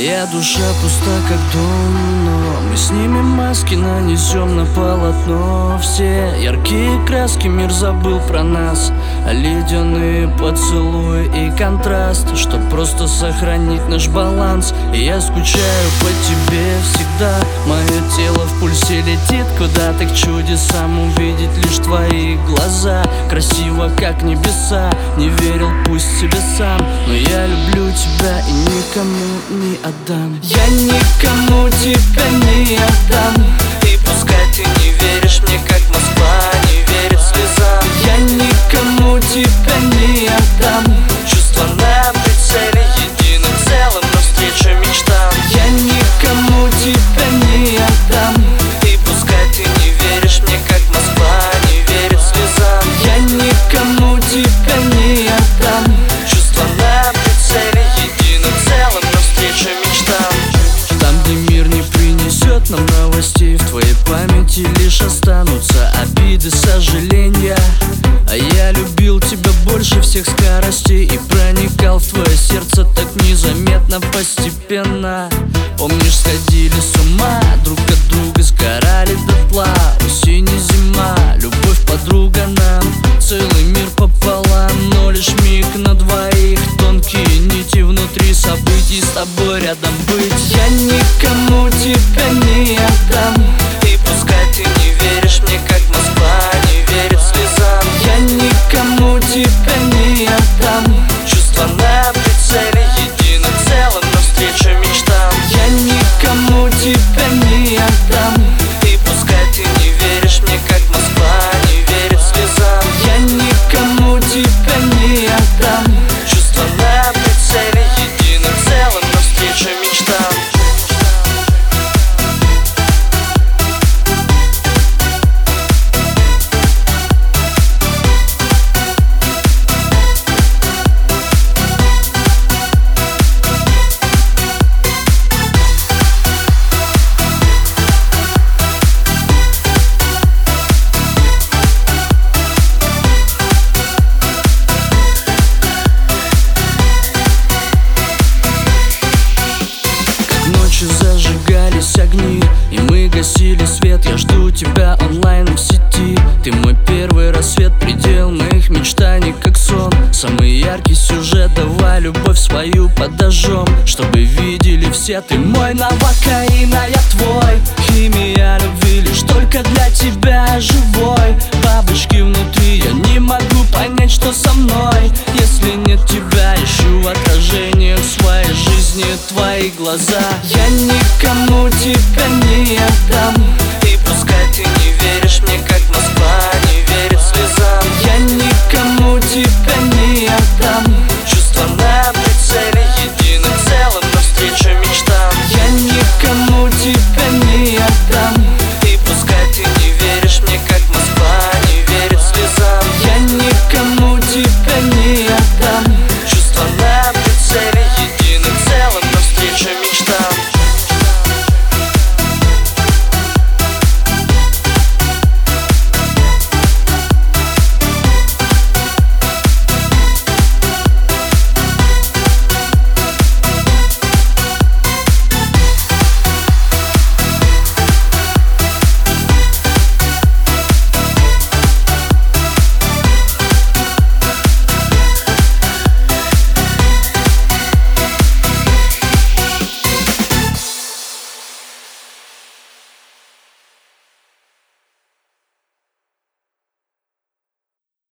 Моя душа пуста, как домино. Мы снимем маски, нанесем на полотно все яркие краски. Мир забыл про нас, ледяные поцелуи и контраст, чтоб просто сохранить наш баланс. И я скучаю по тебе всегда. Мое тело в пульсе летит куда-то к чудесам, увидеть лишь твои глаза. Красиво, как небеса. Не верил, пусть себе сам, но я люблю тебя и никому не отдам. Я никому тебя не отдам. И пускай ты не веришь мне, как Москва не верит слезам. Я никому тебя не отдам. Чувства на прицеле, единым целым, навстречу мечтам. Я никому тебя не отдам. И пускай ты не веришь мне, как Москва не верит слезам. Я никому тебя не отдам. Чувства на прицеле, единым целым, навстречу мечтам. Там, где мир не принесет нам новостей, в твоей памяти лишь останутся обиды, сожаления. А я любил тебя больше всех скоростей и проникал в твое сердце так незаметно, постепенно. Помнишь, сходили с ума, друг от друга сгорали дотла. Осень и зима, любовь подруга нам, целый мир пополам, но лишь миг на двоих. Тонкие нити внутри событий, с тобой рядом быть. Я никому тебя не отдам. И пускай ты не веришь мне, как Москва не верит слезам. Я никому тебя не отдам. Чувства на прицеле, единым целым, навстречу мечтам. Я никому тебя не отдам. И пускай ты не веришь мне, как Москва не верит слезам. Я никому тебя не отдам. Чувства на прицеле, единым целым, навстречу мечтам. Зажигались огни, и мы гасили свет. Я жду тебя онлайн в сети. Ты мой первый рассвет, предел моих мечтаний, как сон. Самый яркий сюжет, давай любовь свою подожжем, чтобы видели все, ты мой новокаин, а я твой. Химия любви лишь только для тебя живой. Бабочки внутри, я не могу понять, что со мной. Если нет тебя, ищу в отражениях своей жизни твои глаза. Я никому тебя не отдам. И пускай ты не веришь мне, как Москва